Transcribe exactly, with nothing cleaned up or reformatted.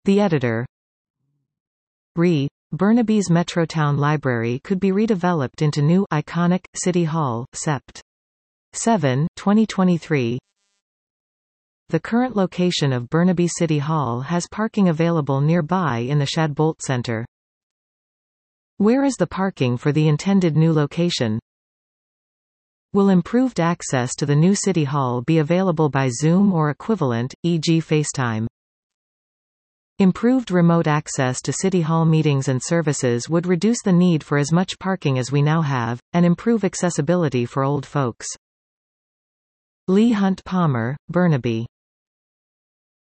The editor. Re. Burnaby's Metrotown Library could be redeveloped into new iconic City Hall, Sept. seven, twenty twenty-three. The current location of Burnaby City Hall has parking available nearby in the Shadbolt Center. Where is the parking for the intended new location? Will improved access to the new City Hall be available by Zoom or equivalent, for example FaceTime? Improved remote access to City Hall meetings and services would reduce the need for as much parking as we now have, and improve accessibility for old folks. Lee Hunt Palmer, Burnaby.